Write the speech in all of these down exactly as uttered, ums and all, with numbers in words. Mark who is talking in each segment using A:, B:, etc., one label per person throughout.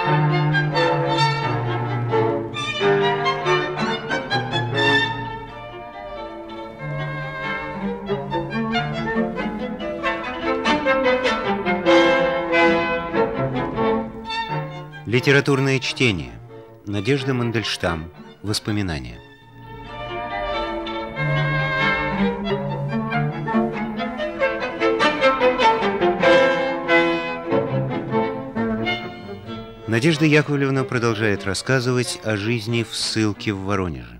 A: Литературное чтение. Надежда Мандельштам. Воспоминания. Надежда Яковлевна продолжает рассказывать о жизни в ссылке в Воронеже.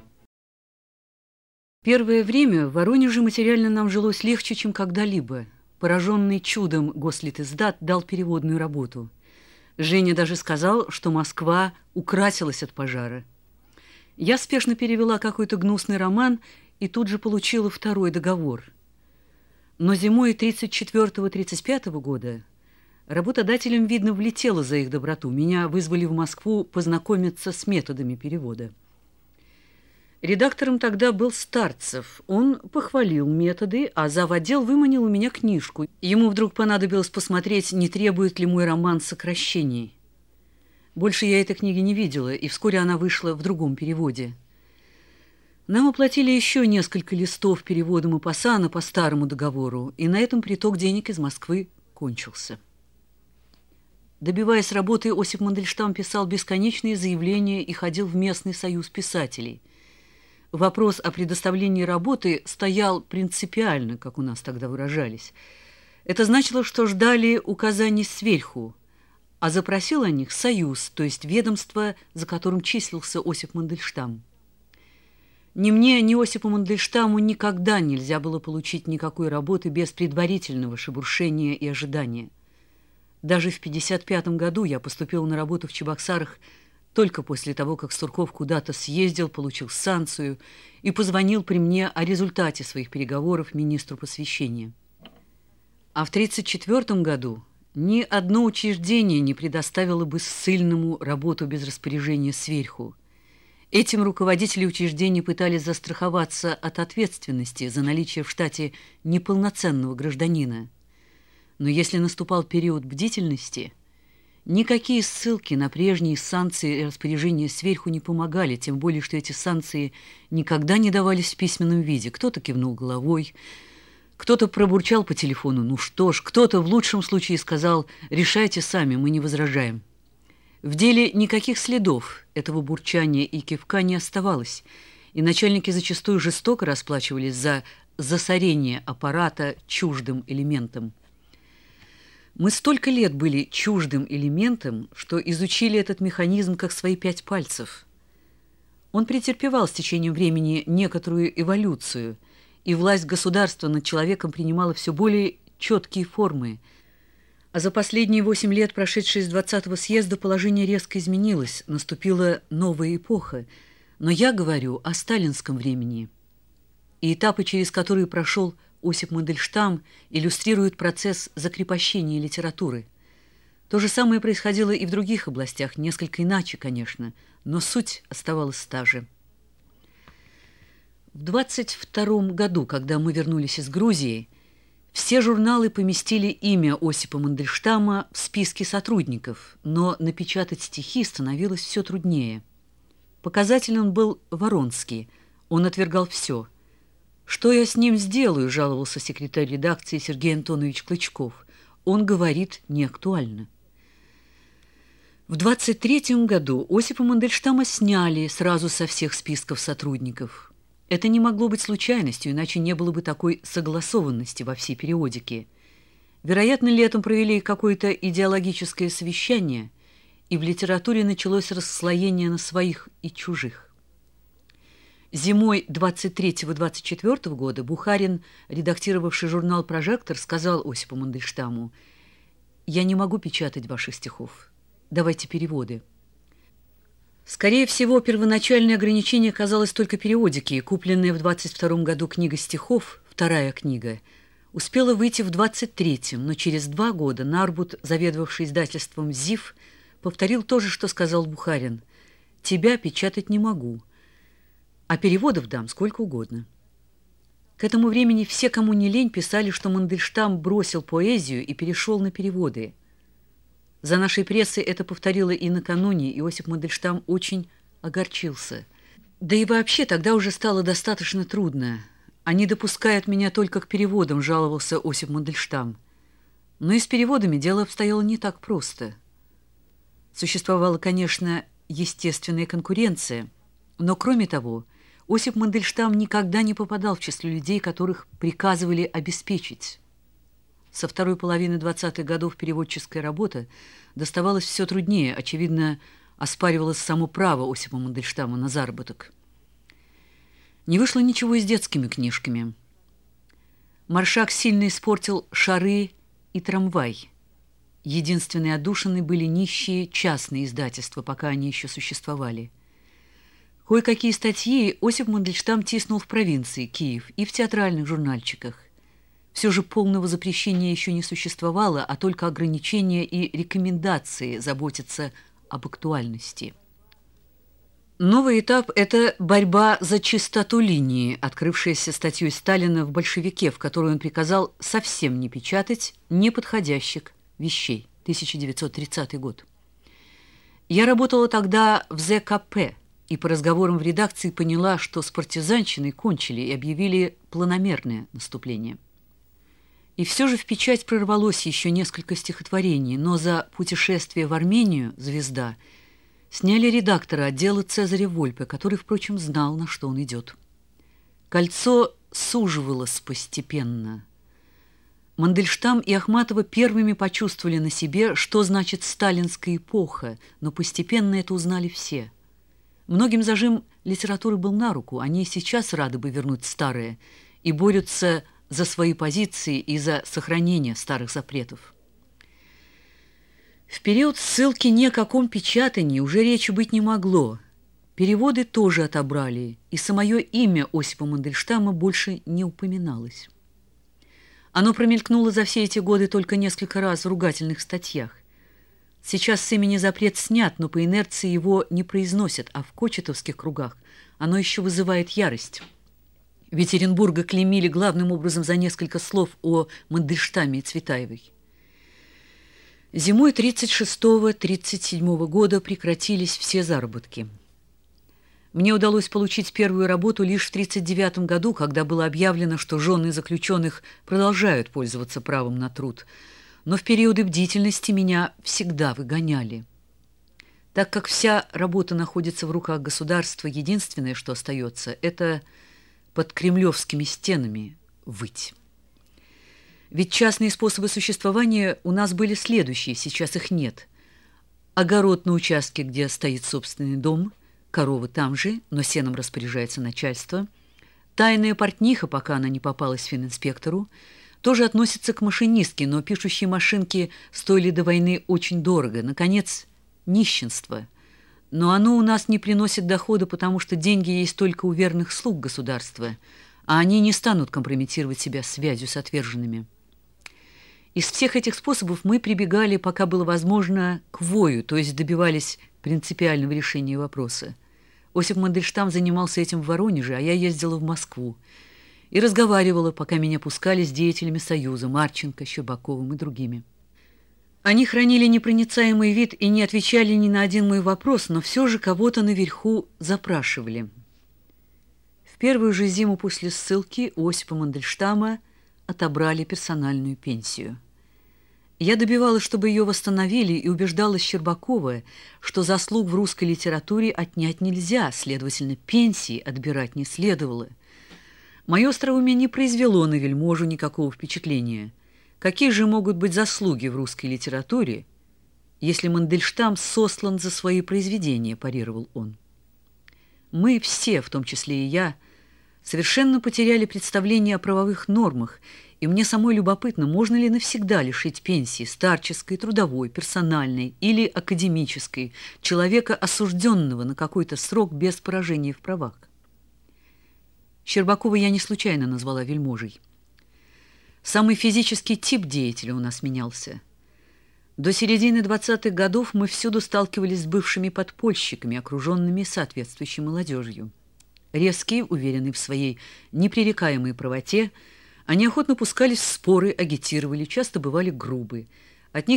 B: Первое время в Воронеже материально нам жилось легче, чем когда-либо. Пораженный чудом Гослитиздат дал переводную работу. Женя даже сказал, что Москва украсилась от пожара. Я спешно перевела какой-то гнусный роман и тут же получила второй договор. Но зимой тридцать четвёртого — тридцать пятого года работодателям, видно, влетело за их доброту. Меня вызвали в Москву познакомиться с методами перевода. Редактором тогда был Старцев. Он похвалил методы, а завотдел выманил у меня книжку. Ему вдруг понадобилось посмотреть, не требует ли мой роман сокращений. Больше я этой книги не видела, и вскоре она вышла в другом переводе. Нам оплатили еще несколько листов перевода Мопассана по старому договору, и на этом приток денег из Москвы кончился. Добиваясь работы, Осип Мандельштам писал бесконечные заявления и ходил в местный союз писателей. Вопрос о предоставлении работы стоял принципиально, как у нас тогда выражались. Это значило, что ждали указаний сверху, а запросил о них союз, то есть ведомство, за которым числился Осип Мандельштам. Ни мне, ни Осипу Мандельштаму никогда нельзя было получить никакой работы без предварительного шебуршения и ожидания. Даже в пятьдесят пятом году я поступила на работу в Чебоксарах только после того, как Сурков куда-то съездил, получил санкцию и позвонил при мне о результате своих переговоров министру просвещения. А в тридцать четвёртом году ни одно учреждение не предоставило бы ссыльному работу без распоряжения сверху. Этим руководители учреждений пытались застраховаться от ответственности за наличие в штате неполноценного гражданина. Но если наступал период бдительности, никакие ссылки на прежние санкции и распоряжения сверху не помогали, тем более, что эти санкции никогда не давались в письменном виде. Кто-то кивнул головой, кто-то пробурчал по телефону «ну что ж», кто-то в лучшем случае сказал «решайте сами, мы не возражаем». В деле никаких следов этого бурчания и кивка не оставалось, и начальники зачастую жестоко расплачивались за засорение аппарата чуждым элементом. Мы столько лет были чуждым элементом, что изучили этот механизм как свои пять пальцев. Он претерпевал с течением времени некоторую эволюцию, и власть государства над человеком принимала все более четкие формы. А за последние восемь лет, прошедшие с двадцатого съезда, положение резко изменилось, наступила новая эпоха. Но я говорю о сталинском времени. И этапы, через которые прошел Осип Мандельштам, иллюстрирует процесс закрепощения литературы. То же самое происходило и в других областях, несколько иначе, конечно, но суть оставалась та же. В двадцать втором году, когда мы вернулись из Грузии, все журналы поместили имя Осипа Мандельштама в списке сотрудников, но напечатать стихи становилось все труднее. Показательным был Воронский, он отвергал все. «Что я с ним сделаю?» – жаловался секретарь редакции Сергей Антонович Клычков. «Он говорит неактуально». В двадцать третьем году Осипа Мандельштама сняли сразу со всех списков сотрудников. Это не могло быть случайностью, иначе не было бы такой согласованности во всей периодике. Вероятно, летом провели какое-то идеологическое совещание, и в литературе началось расслоение на своих и чужих. Зимой двадцать третьего — двадцать четвёртого года Бухарин, редактировавший журнал «Прожектор», сказал Осипу Мандельштаму: «Я не могу печатать ваших стихов. Давайте переводы». Скорее всего, первоначальное ограничение казалось только периодике. Купленная в двадцать втором году книга стихов, вторая книга, успела выйти в двадцать третьем, но через два года Нарбут, заведовавший издательством «Зив», повторил то же, что сказал Бухарин: «Тебя печатать не могу, а переводов дам сколько угодно». К этому времени все, кому не лень, писали, что Мандельштам бросил поэзию и перешел на переводы. За нашей прессой это повторило и накануне, и Осип Мандельштам очень огорчился. Да и вообще тогда уже стало достаточно трудно. Они допускают меня только к переводам, жаловался Осип Мандельштам. Но и с переводами дело обстояло не так просто. Существовала, конечно, естественная конкуренция, но кроме того, Осип Мандельштам никогда не попадал в число людей, которых приказывали обеспечить. Со второй половины двадцатых годов переводческая работа доставалась все труднее, очевидно, оспаривалось само право Осипа Мандельштама на заработок. Не вышло ничего и с детскими книжками. Маршак сильно испортил «Шары» и «Трамвай». Единственные отдушины были нищие частные издательства, пока они еще существовали. Кое-какие статьи Осип Мандельштам тиснул в провинции, Киев, и в театральных журнальчиках. Все же полного запрещения еще не существовало, а только ограничения и рекомендации заботиться об актуальности. Новый этап – это борьба за чистоту линии, открывшаяся статьей Сталина в «Большевике», в которой он приказал совсем не печатать неподходящих вещей. тысяча девятьсот тридцатый год. Я работала тогда в зэ ка пэ и по разговорам в редакции поняла, что с партизанщиной кончили и объявили планомерное наступление. И все же в печать прорвалось еще несколько стихотворений, но за «Путешествие в Армению» «Звезда» сняли редактора отдела Цезаря Вольпе, который, впрочем, знал, на что он идет. Кольцо суживалось постепенно. Мандельштам и Ахматова первыми почувствовали на себе, что значит сталинская эпоха, но постепенно это узнали все. Многим зажим литературы был на руку, они и сейчас рады бы вернуть старое и борются за свои позиции и за сохранение старых запретов. В период ссылки ни о каком печатании уже речи быть не могло. Переводы тоже отобрали, и самое имя Осипа Мандельштама больше не упоминалось. Оно промелькнуло за все эти годы только несколько раз в ругательных статьях. Сейчас с имени запрет снят, но по инерции его не произносят, а в кочетовских кругах оно еще вызывает ярость. Ведь Оренбурга клеймили главным образом за несколько слов о Мандельштаме и Цветаевой. Зимой тридцать шестого — тридцать седьмого года прекратились все заработки. Мне удалось получить первую работу лишь в тридцать девятом году, когда было объявлено, что жены заключенных продолжают пользоваться правом на труд. Но в периоды бдительности меня всегда выгоняли. Так как вся работа находится в руках государства, единственное, что остается, это под кремлевскими стенами выть. Ведь частные способы существования у нас были следующие, сейчас их нет. Огород на участке, где стоит собственный дом, корова там же, но сеном распоряжается начальство. Тайная портниха, пока она не попалась фининспектору, тоже относится к машинистке, но пишущие машинки стоили до войны очень дорого. Наконец, нищенство. Но оно у нас не приносит дохода, потому что деньги есть только у верных слуг государства, а они не станут компрометировать себя связью с отверженными. Из всех этих способов мы прибегали, пока было возможно, к вою, то есть добивались принципиального решения вопроса. Осип Мандельштам занимался этим в Воронеже, а я ездила в Москву и разговаривала, пока меня пускали с деятелями Союза, Марченко, Щербаковым и другими. Они хранили непроницаемый вид и не отвечали ни на один мой вопрос, но все же кого-то наверху запрашивали. В первую же зиму после ссылки у Осипа Мандельштама отобрали персональную пенсию. Я добивалась, чтобы ее восстановили, и убеждала Щербакова, что заслуг в русской литературе отнять нельзя, следовательно, пенсии отбирать не следовало. Мое остроумие не произвело на вельможу никакого впечатления. Какие же могут быть заслуги в русской литературе, если Мандельштам сослан за свои произведения, парировал он. Мы все, в том числе и я, совершенно потеряли представление о правовых нормах, и мне самой любопытно, можно ли навсегда лишить пенсии старческой, трудовой, персональной или академической человека, осужденного на какой-то срок без поражения в правах. Щербакова я не случайно назвала вельможей. Самый физический тип деятеля у нас менялся. До середины двадцатых годов мы всюду сталкивались с бывшими подпольщиками, окруженными соответствующей молодежью. Резкие, уверенные в своей непререкаемой правоте, они охотно пускались в споры, агитировали, часто бывали грубы. От них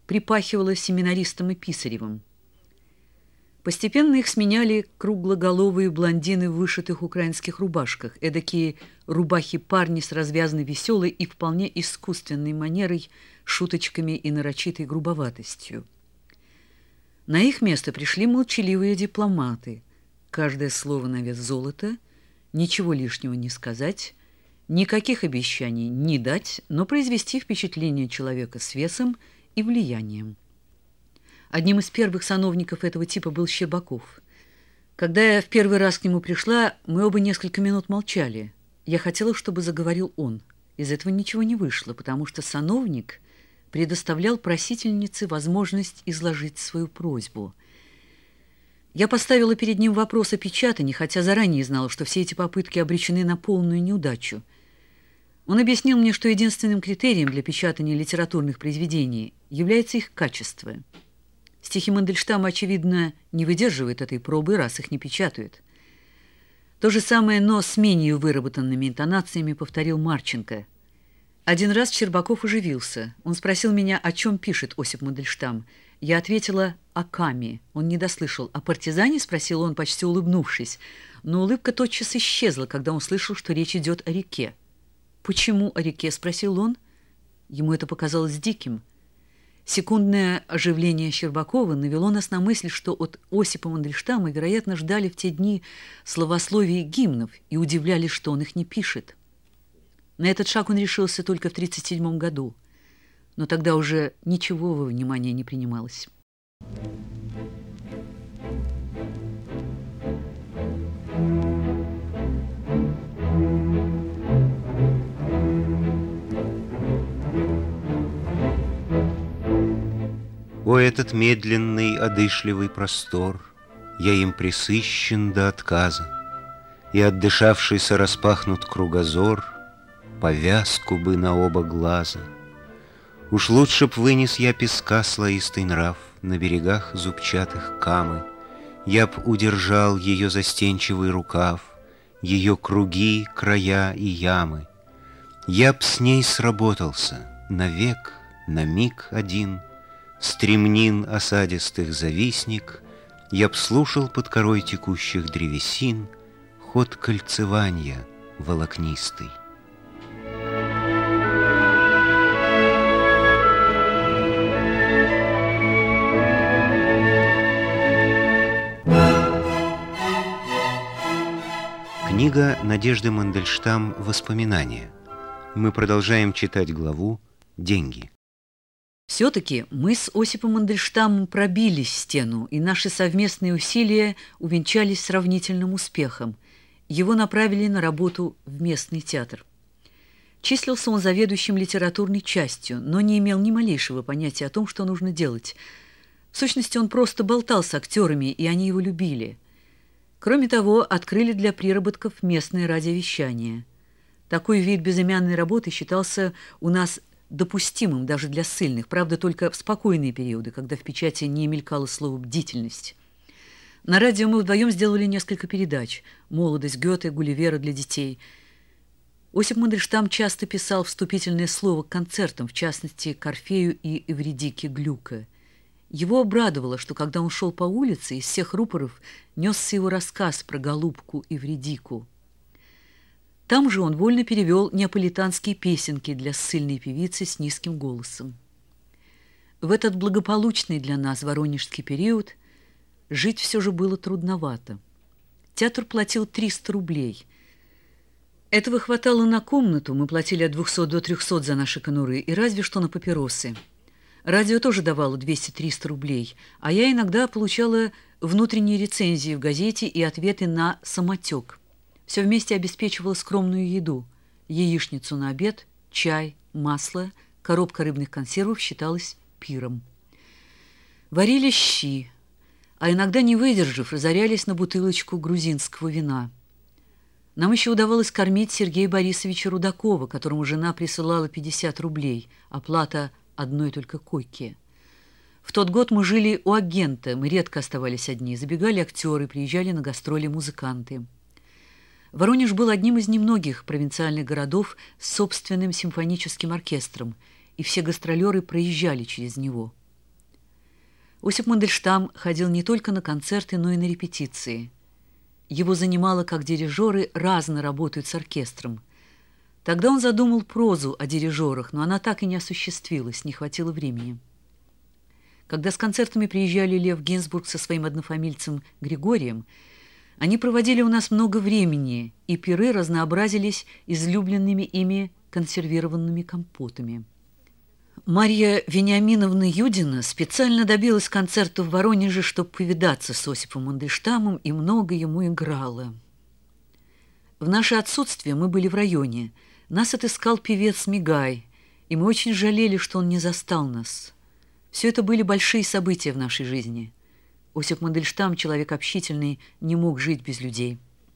B: припахивало семинаристом и Писаревым. Постепенно их сменяли круглоголовые блондины в вышитых украинских рубашках, эдакие рубахи-парни с развязанной веселой и вполне искусственной манерой, шуточками и нарочитой грубоватостью. На их место пришли молчаливые дипломаты. Каждое слово на вес золота, ничего лишнего не сказать, никаких обещаний не дать, но произвести впечатление человека с весом и влиянием. Одним из первых сановников этого типа был Щербаков. Когда я в первый раз к нему пришла, мы оба несколько минут молчали. Я хотела, чтобы заговорил он. Из этого ничего не вышло, потому что сановник предоставлял просительнице возможность изложить свою просьбу. Я поставила перед ним вопрос о печатании, хотя заранее знала, что все эти попытки обречены на полную неудачу. Он объяснил мне, что единственным критерием для печатания литературных произведений является их качество. Стихи Мандельштама, очевидно, не выдерживают этой пробы, раз их не печатают. То же самое, но с менее выработанными интонациями повторил Марченко. Один раз Щербаков оживился. Он спросил меня, о чем пишет Осип Мандельштам. Я ответила о Каме. Он не дослышал. «О партизане?» — спросил он, почти улыбнувшись. Но улыбка тотчас исчезла, когда он слышал, что речь идет о реке. «Почему о реке?» — спросил он. Ему это показалось диким. Секундное оживление Щербакова навело нас на мысль, что от Осипа Мандельштама, вероятно, ждали в те дни словословий гимнов и удивлялись, что он их не пишет. На этот шаг он решился только в тридцать седьмом году, но тогда уже ничего во внимание не принималось.
A: О, этот медленный, одышливый простор, я им пресыщен до отказа, и отдышавшийся распахнут кругозор, повязку бы на оба глаза. Уж лучше б вынес я песка слоистый нрав на берегах зубчатых Камы, я б удержал ее застенчивый рукав, ее круги, края и ямы. Я б с ней сработался навек, на миг один, стремнин осадистых завистник, я б слушал под корой текущих древесин ход кольцевания волокнистый. Книга Надежды Мандельштам «Воспоминания». Мы продолжаем читать главу «Деньги».
B: Все-таки мы с Осипом Мандельштамом пробили стену, и наши совместные усилия увенчались сравнительным успехом. Его направили на работу в местный театр. Числился он заведующим литературной частью, но не имел ни малейшего понятия о том, что нужно делать. В сущности, он просто болтал с актерами, и они его любили. Кроме того, открыли для приработков местное радиовещание. Такой вид безымянной работы считался у нас допустимым даже для ссыльных, правда, только в спокойные периоды, когда в печати не мелькало слово «бдительность». На радио мы вдвоем сделали несколько передач «Молодость Гёте», «Гулливера для детей». Осип Мандельштам часто писал вступительное слово к концертам, в частности, к «Орфею» и «Эвридике» Глюка. Его обрадовало, что когда он шел по улице, из всех рупоров несся его рассказ про голубку Эвридику. Там же он вольно перевел неаполитанские песенки для ссыльной певицы с низким голосом. В этот благополучный для нас воронежский период жить все же было трудновато. Театр платил триста рублей. Этого хватало на комнату, мы платили от двухсот до трехсот за наши конуры, и разве что на папиросы. Радио тоже давало двести-триста рублей, а я иногда получала внутренние рецензии в газете и ответы на самотек. Все вместе обеспечивало скромную еду. Яичницу на обед, чай, масло, коробка рыбных консервов считалась пиром. Варили щи, а иногда, не выдержав, разорялись на бутылочку грузинского вина. Нам еще удавалось кормить Сергея Борисовича Рудакова, которому жена присылала пятьдесят рублей, оплата одной только койки. В тот год мы жили у агента, мы редко оставались одни, забегали актеры, приезжали на гастроли музыканты. Воронеж был одним из немногих провинциальных городов с собственным симфоническим оркестром, и все гастролеры проезжали через него. Осип Мандельштам ходил не только на концерты, но и на репетиции. Его занимало, как дирижеры разно работают с оркестром. Тогда он задумал прозу о дирижерах, но она так и не осуществилась, не хватило времени. Когда с концертами приезжали Лев Гинзбург со своим однофамильцем Григорием, они проводили у нас много времени, и пиры разнообразились излюбленными ими консервированными компотами. Марья Вениаминовна Юдина специально добилась концерта в Воронеже, чтобы повидаться с Осипом Мандельштамом, и много ему играла. В наше отсутствие мы были в районе. Нас отыскал певец Мигай, и мы очень жалели, что он не застал нас. Все это были большие события в нашей жизни. Осип Мандельштам, человек общительный, не мог жить без людей.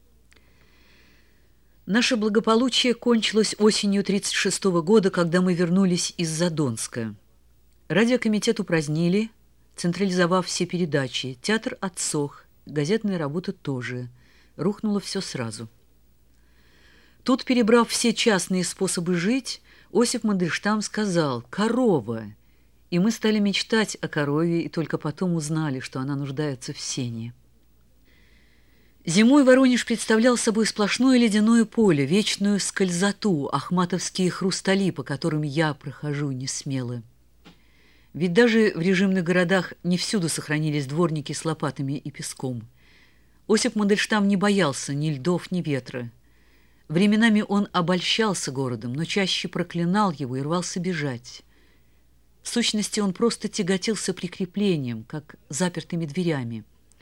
B: Наше благополучие кончилось осенью тридцать шестого года, когда мы вернулись из Задонска. Радиокомитет упразднили, централизовав все передачи. Театр отсох, газетная работа тоже. Рухнуло все сразу. Тут, перебрав все частные способы жить, Осип Мандельштам сказал «корова». И мы стали мечтать о корове, и только потом узнали, что она нуждается в сене. Зимой Воронеж представлял собой сплошное ледяное поле, вечную скользоту, ахматовские хрустали, по которым я прохожу несмело. Ведь даже в режимных городах не всюду сохранились дворники с лопатами и песком. Осип Мандельштам не боялся ни льдов, ни ветра. Временами он обольщался городом, но чаще проклинал его и рвался бежать. В сущности, он просто тяготился прикреплением, как запертыми дверями.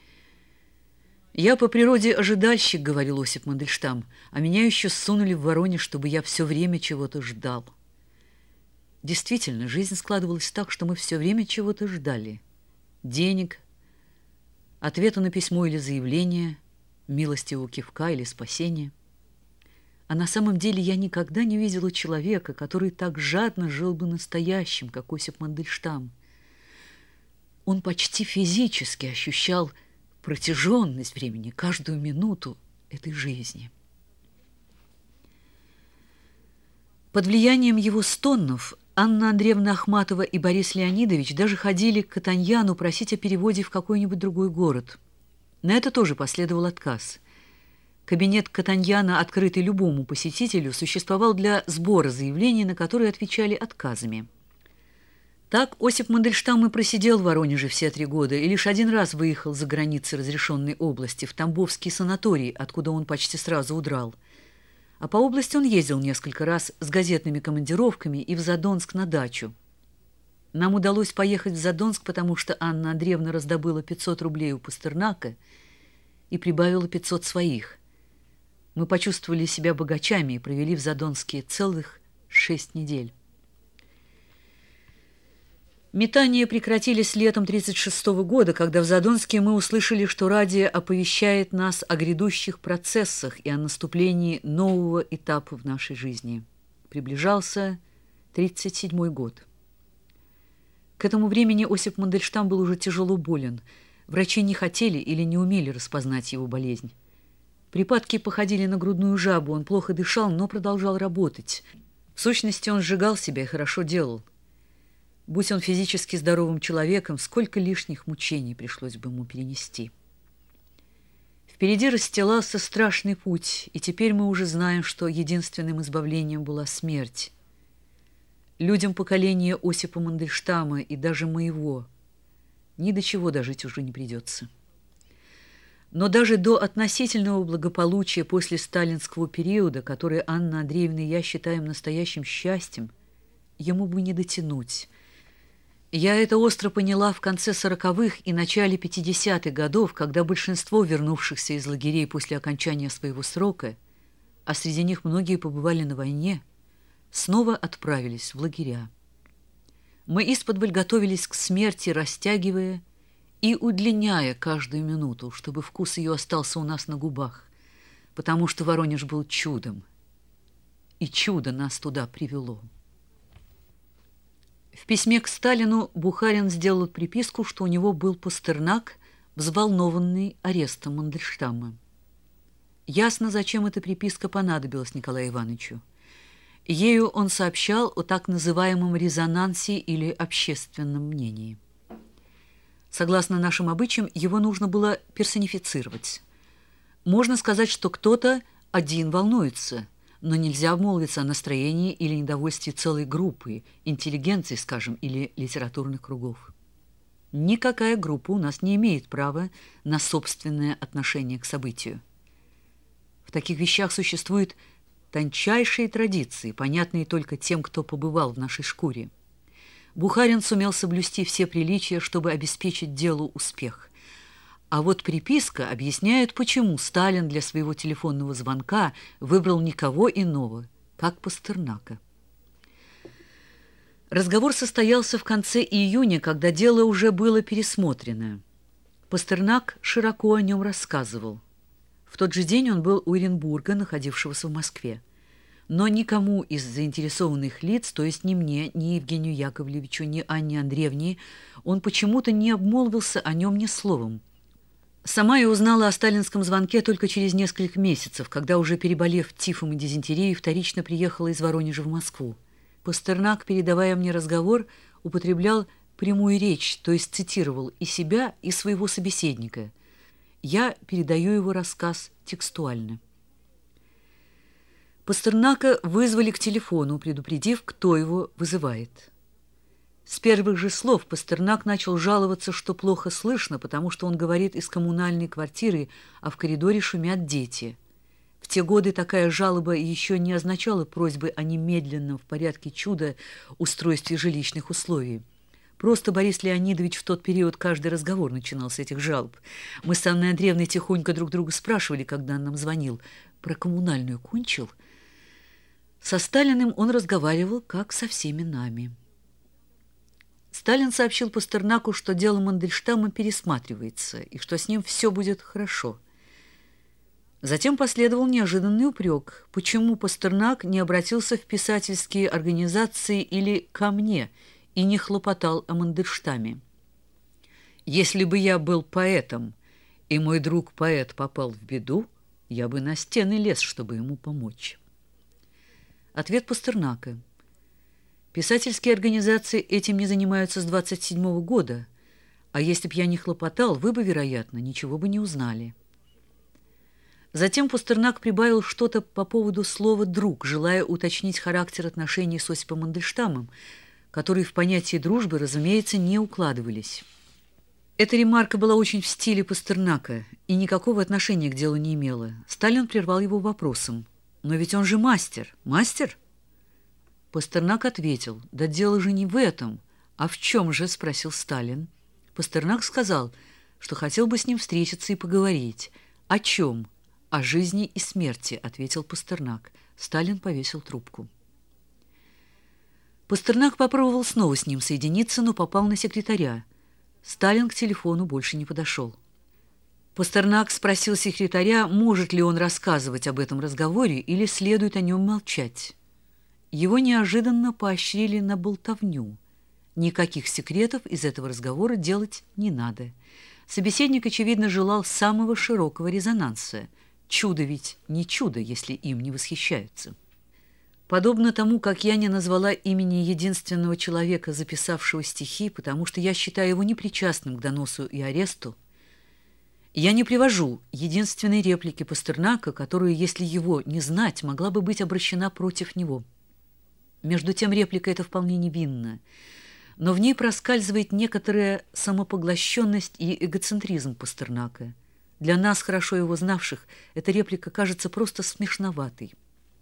B: «Я по природе ожидальщик», — говорил Осип Мандельштам, «а меня еще сунули в Воронеж, чтобы я все время чего-то ждал». Действительно, жизнь складывалась так, что мы все время чего-то ждали. Денег, ответа на письмо или заявление, милостивого кивка или спасения. А на самом деле я никогда не видела человека, который так жадно жил бы настоящим, как Осип Мандельштам. Он почти физически ощущал протяженность времени, каждую минуту этой жизни. Под влиянием его стонов Анна Андреевна Ахматова и Борис Леонидович даже ходили к Катаньяну просить о переводе в какой-нибудь другой город. На это тоже последовал отказ. Кабинет Катаньяна, открытый любому посетителю, существовал для сбора заявлений, на которые отвечали отказами. Так Осип Мандельштам и просидел в Воронеже все три года и лишь один раз выехал за границы разрешенной области, в Тамбовский санаторий, откуда он почти сразу удрал. А по области он ездил несколько раз с газетными командировками и в Задонск на дачу. Нам удалось поехать в Задонск, потому что Анна Андреевна раздобыла пятьсот рублей у Пастернака и прибавила пятьсот своих. Мы почувствовали себя богачами и провели в Задонске целых шесть недель. Метания прекратились летом тридцать шестого года, когда в Задонске мы услышали, что радио оповещает нас о грядущих процессах и о наступлении нового этапа в нашей жизни. Приближался тридцать седьмой год. К этому времени Осип Мандельштам был уже тяжело болен. Врачи не хотели или не умели распознать его болезнь. Припадки походили на грудную жабу, он плохо дышал, но продолжал работать. В сущности, он сжигал себя и хорошо делал. Будь он физически здоровым человеком, сколько лишних мучений пришлось бы ему перенести. Впереди расстилался страшный путь, и теперь мы уже знаем, что единственным избавлением была смерть. Людям поколения Осипа Мандельштама и даже моего ни до чего дожить уже не придется. Но даже до относительного благополучия после сталинского периода, который Анна Андреевна и я считаем настоящим счастьем, ему бы не дотянуть. Я это остро поняла в конце сороковых и начале пятидесятых годов, когда большинство вернувшихся из лагерей после окончания своего срока, а среди них многие побывали на войне, снова отправились в лагеря. Мы исподволь готовились к смерти, растягивая и удлиняя каждую минуту, чтобы вкус ее остался у нас на губах, потому что Воронеж был чудом, и чудо нас туда привело. В письме к Сталину Бухарин сделал приписку, что у него был Пастернак, взволнованный арестом Мандельштама. Ясно, зачем эта приписка понадобилась Николаю Ивановичу. Ею он сообщал о так называемом резонансе или общественном мнении. Согласно нашим обычаям, его нужно было персонифицировать. Можно сказать, что кто-то один волнуется, но нельзя обмолвиться о настроении или недовольстве целой группы, интеллигенции, скажем, или литературных кругов. Никакая группа у нас не имеет права на собственное отношение к событию. В таких вещах существуют тончайшие традиции, понятные только тем, кто побывал в нашей шкуре. Бухарин сумел соблюсти все приличия, чтобы обеспечить делу успех. А вот приписка объясняет, почему Сталин для своего телефонного звонка выбрал никого иного, как Пастернака. Разговор состоялся в конце июня, когда дело уже было пересмотрено. Пастернак широко о нем рассказывал. В тот же день он был у Оренбурга, находившегося в Москве. Но никому из заинтересованных лиц, то есть ни мне, ни Евгению Яковлевичу, ни Анне Андреевне, он почему-то не обмолвился о нем ни словом. Сама я узнала о сталинском звонке только через несколько месяцев, когда, уже переболев тифом и дизентерией, вторично приехала из Воронежа в Москву. Пастернак, передавая мне разговор, употреблял прямую речь, то есть цитировал и себя, и своего собеседника. Я передаю его рассказ текстуально. Пастернака вызвали к телефону, предупредив, кто его вызывает. С первых же слов Пастернак начал жаловаться, что плохо слышно, потому что он говорит из коммунальной квартиры, а в коридоре шумят дети. В те годы такая жалоба еще не означала просьбы о немедленном в порядке чуда устройстве жилищных условий. Просто Борис Леонидович в тот период каждый разговор начинал с этих жалоб. Мы с Анной Андреевной тихонько друг друга спрашивали, когда он нам звонил: «Про коммунальную кончил?» Со Сталиным он разговаривал, как со всеми нами. Сталин сообщил Пастернаку, что дело Мандельштама пересматривается и что с ним все будет хорошо. Затем последовал неожиданный упрек, почему Пастернак не обратился в писательские организации или ко мне и не хлопотал о Мандельштаме. «Если бы я был поэтом, и мой друг-поэт попал в беду, я бы на стены лез, чтобы ему помочь». Ответ Пастернака. Писательские организации этим не занимаются с двадцать седьмого года, а если б я не хлопотал, вы бы, вероятно, ничего бы не узнали. Затем Пастернак прибавил что-то по поводу слова «друг», желая уточнить характер отношений с Осипом Мандельштамом, которые в понятие дружбы, разумеется, не укладывались. Эта ремарка была очень в стиле Пастернака и никакого отношения к делу не имела. Сталин прервал его вопросом: «Но ведь он же мастер. Мастер?» Пастернак ответил: «Да дело же не в этом». «А в чем же?» – спросил Сталин. Пастернак сказал, что хотел бы с ним встретиться и поговорить. «О чем?» «О жизни и смерти», – ответил Пастернак. Сталин повесил трубку. Пастернак попробовал снова с ним соединиться, но попал на секретаря. Сталин к телефону больше не подошел. Пастернак спросил секретаря, может ли он рассказывать об этом разговоре или следует о нем молчать. Его неожиданно поощрили на болтовню. Никаких секретов из этого разговора делать не надо. Собеседник, очевидно, желал самого широкого резонанса. Чудо ведь не чудо, если им не восхищаются. Подобно тому, как я не назвала имени единственного человека, записавшего стихи, потому что я считаю его непричастным к доносу и аресту, я не привожу единственной реплики Пастернака, которую, если его не знать, могла бы быть обращена против него. Между тем реплика эта вполне невинна, но в ней проскальзывает некоторая самопоглощенность и эгоцентризм Пастернака. Для нас, хорошо его знавших, эта реплика кажется просто смешноватой.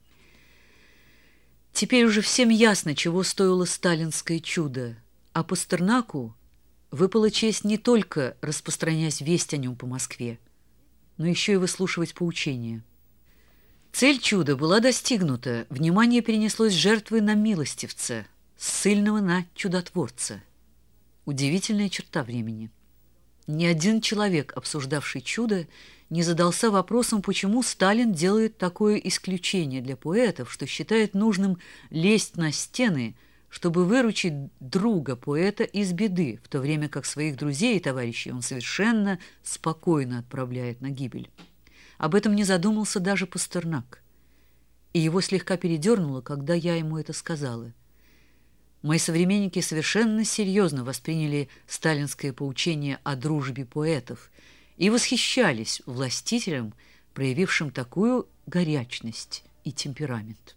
B: Теперь уже всем ясно, чего стоило сталинское чудо, а Пастернаку выпала честь не только распространять весть о нем по Москве, но еще и выслушивать поучения. Цель чуда была достигнута, внимание перенеслось с жертвы на милостивца, с ссыльного на чудотворца. Удивительная черта времени. Ни один человек, обсуждавший чудо, не задался вопросом, почему Сталин делает такое исключение для поэтов, что считает нужным лезть на стены, чтобы выручить друга поэта из беды, в то время как своих друзей и товарищей он совершенно спокойно отправляет на гибель. Об этом не задумался даже Пастернак. И его слегка передернуло, когда я ему это сказала. Мои современники совершенно серьезно восприняли сталинское поучение о дружбе поэтов и восхищались властителем, проявившим такую горячность и темперамент.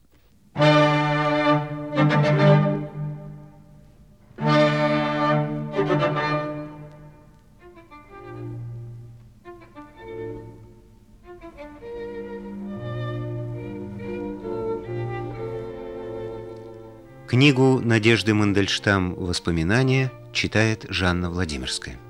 A: Книгу Надежды Мандельштам «Воспоминания» читает Жанна Владимирская.